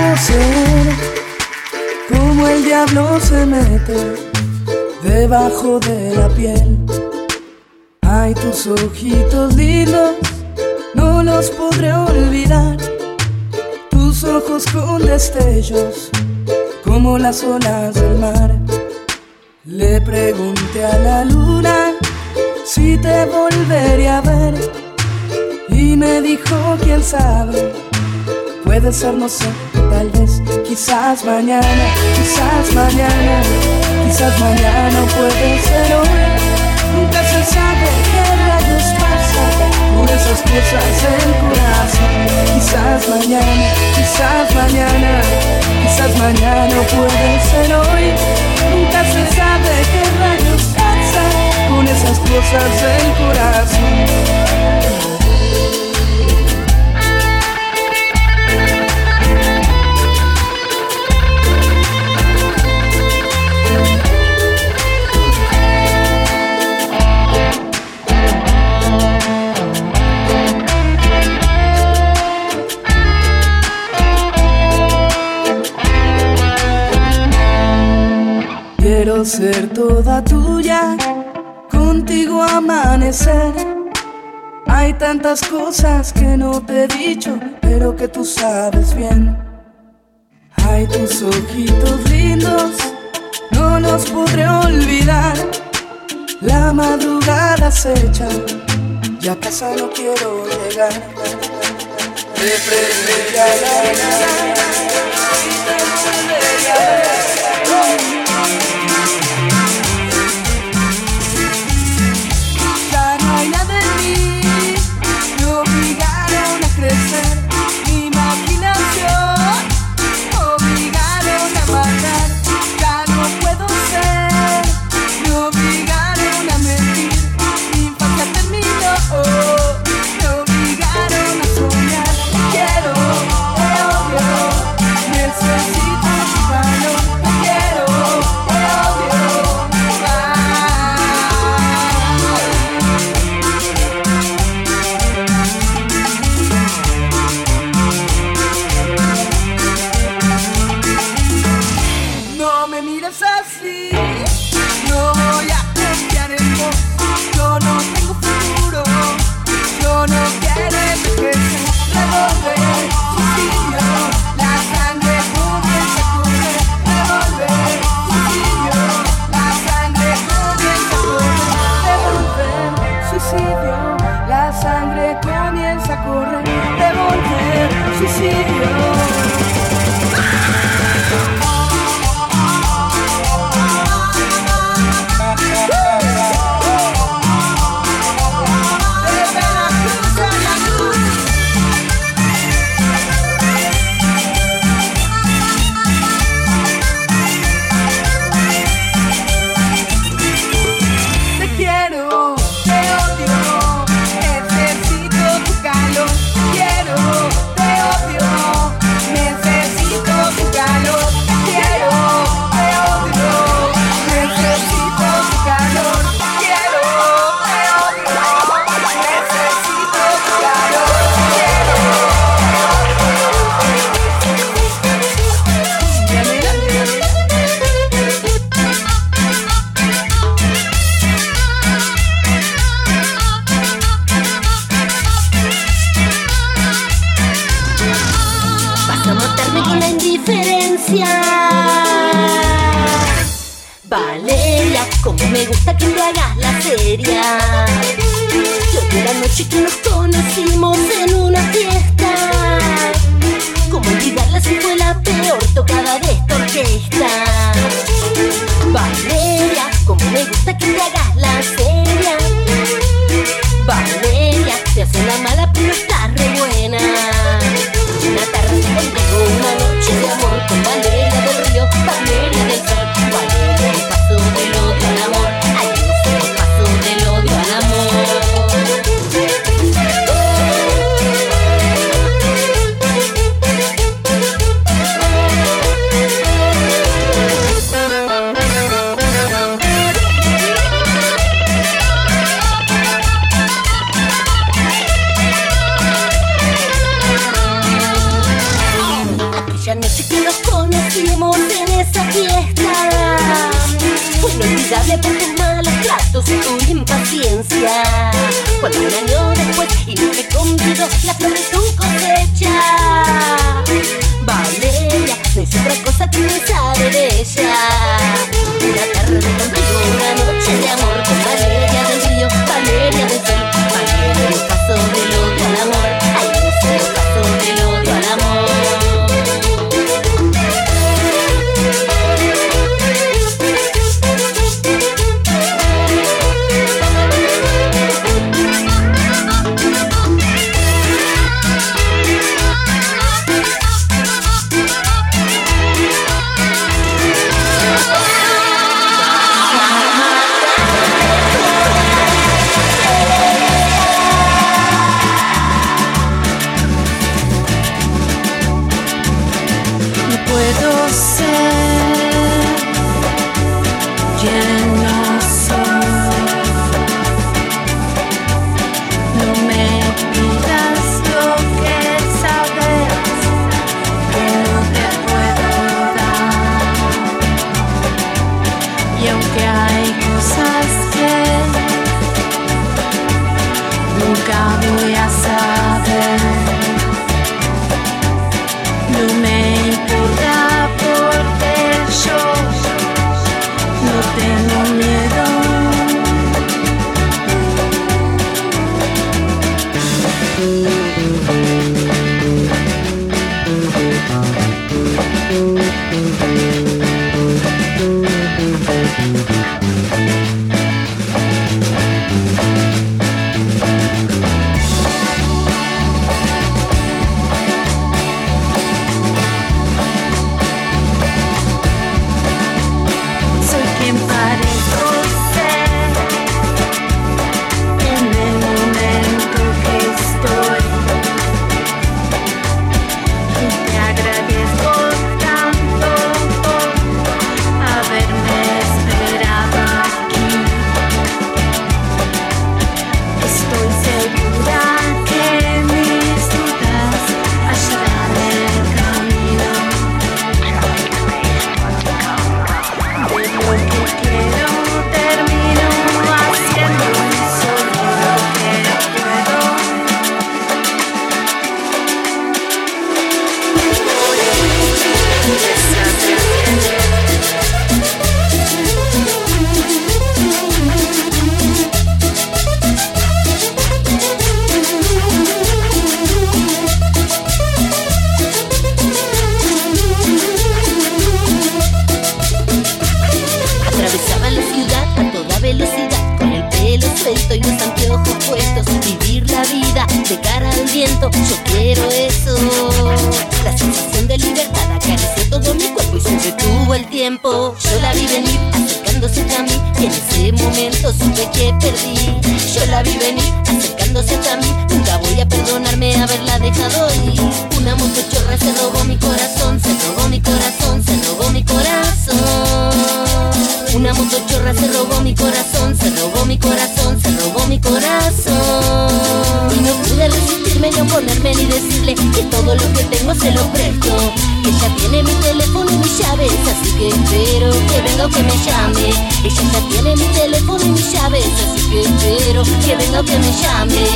quiero ser como el diablo se mete debajo de la piel. Ay, tus ojitos lindos, no los podré olvidar. Tus ojos con destellos, como las olas del mar. Le pregunté a la luna si te volvería a ver, y me dijo, quién sabe, puede ser, no sé, tal vez, quizás mañana, quizás mañana, quizás mañana, puede ser hoy. Nunca se sabe qué rayos pasa por esas cosas del corazón. Quizás mañana, quizás mañana, quizás mañana, puede ser hoy. Nunca se sabe qué rayos pasa con esas cosas del corazón. Quiero ser toda tuya, contigo amanecer. Hay tantas cosas que no te he dicho, pero que tú sabes bien. Hay tus ojitos lindos, no los podré olvidar. La madrugada acecha, ya a casa no quiero llegar. Te presenté a la nada y te volvería a ver. Ya no hay nada en mí, me obligaron a crecer. Mi imaginación me obligaron a matar. Ya no puedo ser, me obligaron a mentir. Mi infancia terminó, me obligaron a soñar. Quiero, te odio, necesito tu calor. Quiero, te odio, no me mires así, no voy a confiar en vos. Yo no tengo futuro, yo no quiero envejecer. Revolver, suicidio, la sangre comienza a correr. Revolver, suicidio, la sangre comienza a correr. Revolver, suicidio, la sangre comienza a correr. Revolver, suicidio. Valeria, como me gusta que me hagas la seria. Yo de la noche que nos conocimos en una fiesta. Como olvidarla si fue la peor tocada de esta orquesta. Valeria, como me gusta que me hagas la seria. Valeria, te hace la mala pero está re buena. Una tarde contigo, una noche de amor con Valeria del Río, Valeria del Sol. Valeria, el paso del odio al amor. Ay, el paso del odio al amor. conoce tu impaciencia. Cuando un año después y no te convido la flor de tu cosecha. Valeria, no es otra cosa que pensar en ella. Una tarde contigo, una noche de amor con Valeria del río, Valeria del sol. Valeria, el paso del odio al amor. Ay, es el paso del odio al amor. Puedo ser quien no soy. No me pidas lo que sabes que no te puedo dar. Y aunque hay cosas que nunca voy a saber, no me importa porque yo no tengo miedo. Soy quien parezco ser en el momento que estoy. Y te agradezco tanto por haberme esperado aquí. Estoy segura que mis dudas hallarán el camino. De lo que quiero termino haciendo solo lo que puedo. Atravesaba la ciudad a toda velocidad, con el pelo suelto y los anteojos puestos. Vivir la vida de cara al viento, yo quiero eso. La sensación de libertad acarició todo mi cuerpo y se detuvo el tiempo. Yo la vi venir acercándose a mí y en ese momento supe que perdí. Yo la vi venir acercándose a mí, nunca voy a perdonarme haberla dejado ir. Una motochorra se robó mi corazón, se robó mi corazón, se robó mi corazón. Una motochorra se robó mi corazón, se robó mi corazón, se robó mi corazón. Y no pude resistirme ni oponerme ni decirle que todo lo que tengo se lo presto. Que ella tiene mi teléfono y mis llaves, así que espero que venga o que me llame. Ella ya tiene mi teléfono y mis llaves, así que espero que venga o que me llame.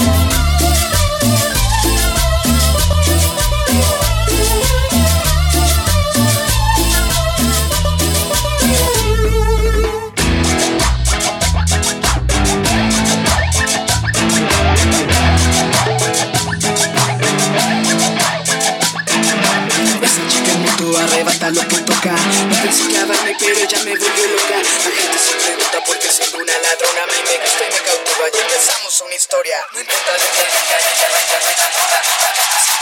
Arrebata lo que toca. No pensé clavarme, pero ya me volvió loca. La gente se pregunta por qué soy una ladrona. Me gusta y me cautiva y empezamos una historia. No importa lo que diga, ella baila toda.